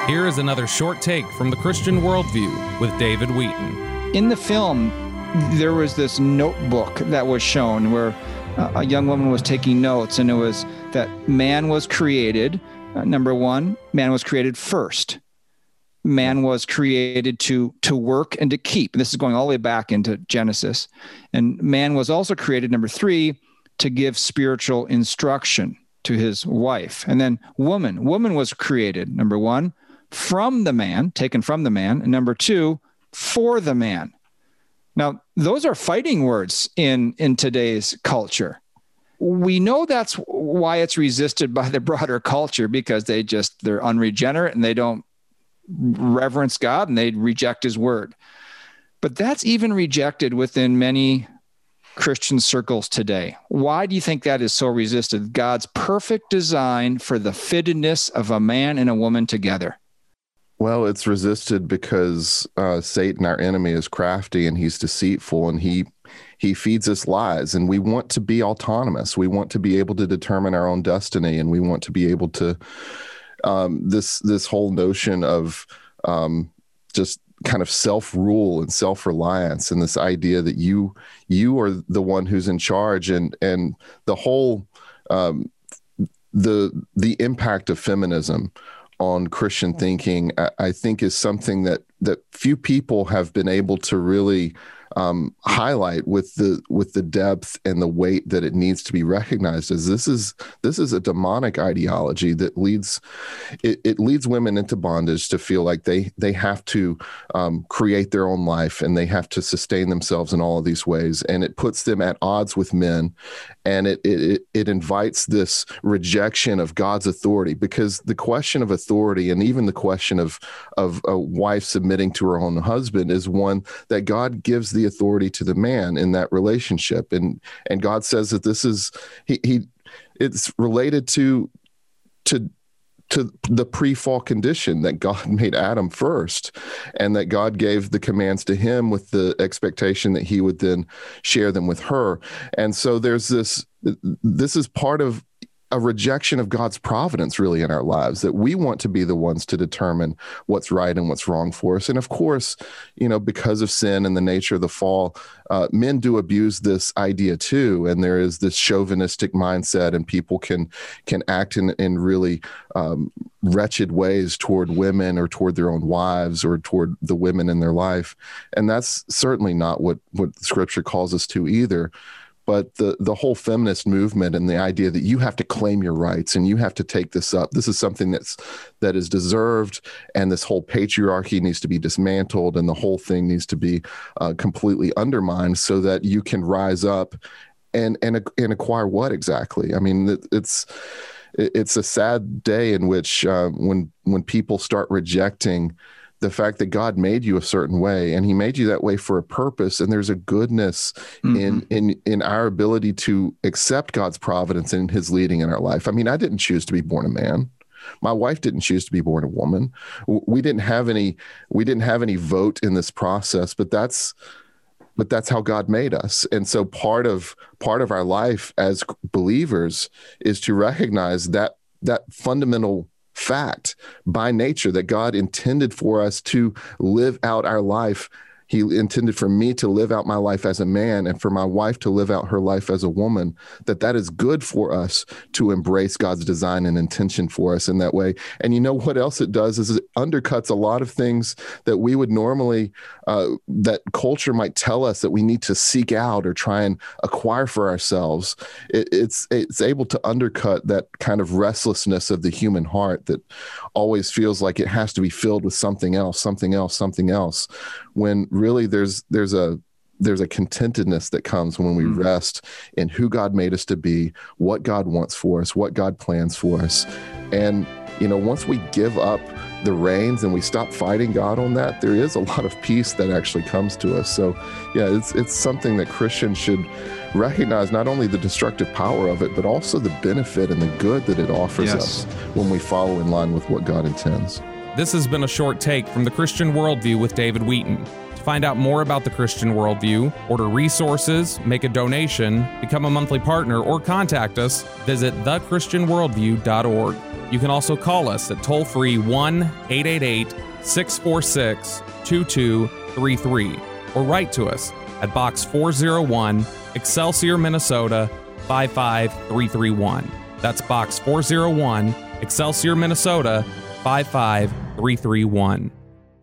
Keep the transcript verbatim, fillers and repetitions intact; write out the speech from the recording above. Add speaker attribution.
Speaker 1: Here is another short take from the Christian Worldview with David Wheaton.
Speaker 2: In the film, there was this notebook that was shown where uh, a young woman was taking notes, and it was that man was created, uh, number one, man was created first. Man was created to, to work and to keep. And this is going all the way back into Genesis. And man was also created, number three, to give spiritual instruction to his wife. And then woman, woman was created, number one, from the man, taken from the man, and number two, for the man. Now, those are fighting words in, in today's culture. We know that's why it's resisted by the broader culture, because they just, they're unregenerate and they don't reverence God and they reject his word. But that's even rejected within many Christian circles today. Why do you think that is so resisted? God's perfect design for the fittedness of a man and a woman together.
Speaker 3: Well, it's resisted because uh, Satan, our enemy, is crafty and he's deceitful, and he he feeds us lies. And we want to be autonomous. We want to be able to determine our own destiny, and we want to be able to um, this this whole notion of um, just kind of self-rule and self-reliance, and this idea that you you are the one who's in charge, and and the whole um, the the impact of feminism on Christian thinking, I, I think is something that that few people have been able to really um, highlight with the with the depth and the weight that it needs to be recognized as. This is this is a demonic ideology that leads it, it leads women into bondage to feel like they they have to um, create their own life, and they have to sustain themselves in all of these ways, and it puts them at odds with men, and it it it invites this rejection of God's authority, because the question of authority and even the question of of a wife submitting to her own husband is one that God gives the authority to the man in that relationship, and and God says that this is he he it's related to to to the pre-fall condition that God made Adam first, and that God gave the commands to him with the expectation that he would then share them with her. And so there's this this is part of a rejection of God's providence really in our lives, that we want to be the ones to determine what's right and what's wrong for us. And of course, you know, because of sin and the nature of the fall, uh, men do abuse this idea too. And there is this chauvinistic mindset, and people can can act in, in really um, wretched ways toward women or toward their own wives or toward the women in their life. And that's certainly not what, what Scripture calls us to either. But the the whole feminist movement and the idea that you have to claim your rights and you have to take this up, this is something that's that is deserved, and this whole patriarchy needs to be dismantled, and the whole thing needs to be uh, completely undermined so that you can rise up and and and acquire what exactly? I mean, it's it's a sad day in which uh, when when people start rejecting the fact that God made you a certain way, and he made you that way for a purpose. And there's a goodness mm-hmm. in, in, in our ability to accept God's providence and his leading in our life. I mean, I didn't choose to be born a man. My wife didn't choose to be born a woman. We didn't have any, we didn't have any vote in this process, but that's, but that's how God made us. And so part of, part of our life as believers is to recognize that, that fundamental fact by nature, that God intended for us to live out our life. He intended for me to live out my life as a man, and for my wife to live out her life as a woman, that that is good for us to embrace God's design and intention for us in that way. And you know what else it does is it undercuts a lot of things that we would normally, uh, that culture might tell us that we need to seek out or try and acquire for ourselves. It, it's, it's able to undercut that kind of restlessness of the human heart that always feels like it has to be filled with something else, something else, something else, when really there's there's a there's a contentedness that comes when we mm. rest in who God made us to be, what God wants for us, what God plans for us. And, you know, once we give up the reins and we stop fighting God on that, there is a lot of peace that actually comes to us. So, yeah, it's it's something that Christians should recognize, not only the destructive power of it, but also the benefit and the good that it offers yes. us when we follow in line with what God intends.
Speaker 1: This has been a short take from the Christian Worldview with David Wheaton. To find out more about the Christian Worldview, order resources, make a donation, become a monthly partner, or contact us, visit the christian worldview dot org. You can also call us at toll-free one eight eight eight, six four six, two two three three or write to us at Box four oh one, Excelsior, Minnesota five five three three one. That's Box four oh one, Excelsior, Minnesota five five three three one.